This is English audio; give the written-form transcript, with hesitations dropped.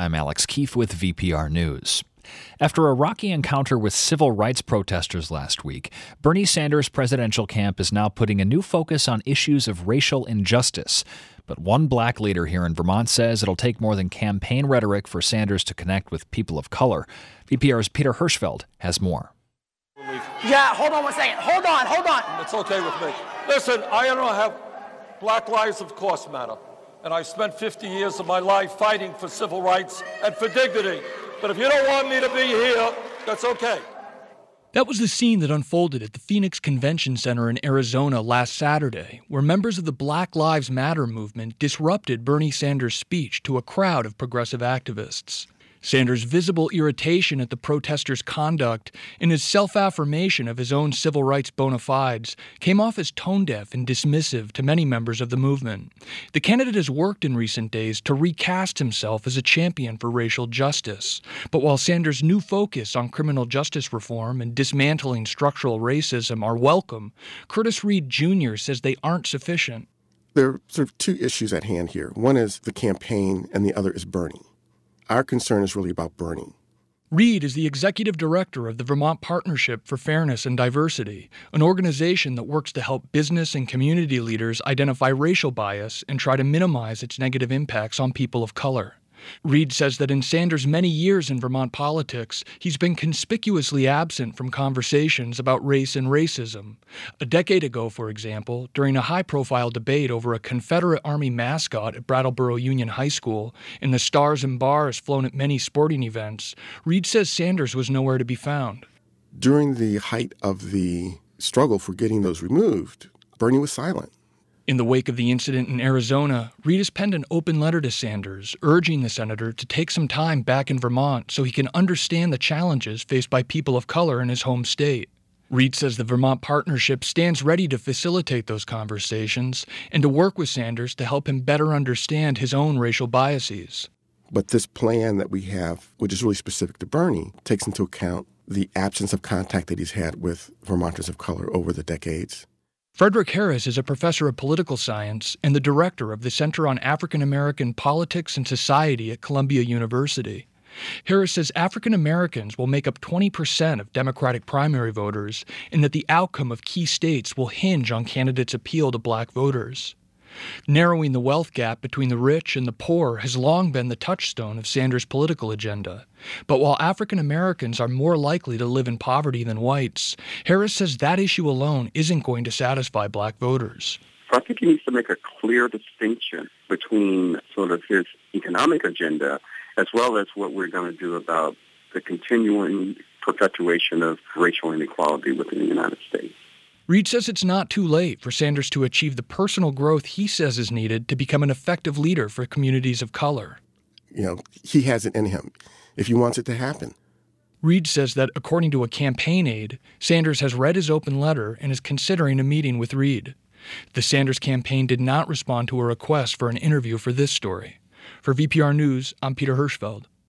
I'm Alex Keefe with VPR News. After a rocky encounter with civil rights protesters last week, Bernie Sanders' presidential camp is now putting a new focus on issues of racial injustice. But one black leader here in Vermont says it'll take more than campaign rhetoric for Sanders to connect with people of color. VPR's Peter Hirschfeld has more. Yeah, hold on one second. Hold on. It's okay with me. Listen, I don't have black lives, of course, matter. And I spent 50 years of my life fighting for civil rights and for dignity. But if you don't want me to be here, that's okay. That was the scene that unfolded at the Phoenix Convention Center in Arizona last Saturday, where members of the Black Lives Matter movement disrupted Bernie Sanders' speech to a crowd of progressive activists. Sanders' visible irritation at the protesters' conduct and his self-affirmation of his own civil rights bona fides came off as tone-deaf and dismissive to many members of the movement. The candidate has worked in recent days to recast himself as a champion for racial justice. But while Sanders' new focus on criminal justice reform and dismantling structural racism are welcome, Curtis Reed Jr. says they aren't sufficient. There are sort of two issues at hand here. One is the campaign and the other is Bernie. Our concern is really about Bernie. Reed is the executive director of the Vermont Partnership for Fairness and Diversity, an organization that works to help business and community leaders identify racial bias and try to minimize its negative impacts on people of color. Reed says that in Sanders' many years in Vermont politics, he's been conspicuously absent from conversations about race and racism. A decade ago, for example, during a high-profile debate over a Confederate Army mascot at Brattleboro Union High School and the stars and bars flown at many sporting events, Reed says Sanders was nowhere to be found. During the height of the struggle for getting those removed, Bernie was silent. In the wake of the incident in Arizona, Reed has penned an open letter to Sanders, urging the senator to take some time back in Vermont so he can understand the challenges faced by people of color in his home state. Reed says the Vermont Partnership stands ready to facilitate those conversations and to work with Sanders to help him better understand his own racial biases. But this plan that we have, which is really specific to Bernie, takes into account the absence of contact that he's had with Vermonters of color over the decades. Frederick Harris is a professor of political science and the director of the Center on African American Politics and Society at Columbia University. Harris says African Americans will make up 20% of Democratic primary voters and that the outcome of key states will hinge on candidates' appeal to black voters. Narrowing the wealth gap between the rich and the poor has long been the touchstone of Sanders' political agenda. But while African Americans are more likely to live in poverty than whites, Harris says that issue alone isn't going to satisfy black voters. I think he needs to make a clear distinction between sort of his economic agenda as well as what we're going to do about the continuing perpetuation of racial inequality within the United States. Reed says it's not too late for Sanders to achieve the personal growth he says is needed to become an effective leader for communities of color. He has it in him if he wants it to happen. Reed says that, according to a campaign aide, Sanders has read his open letter and is considering a meeting with Reed. The Sanders campaign did not respond to a request for an interview for this story. For VPR News, I'm Peter Hirschfeld.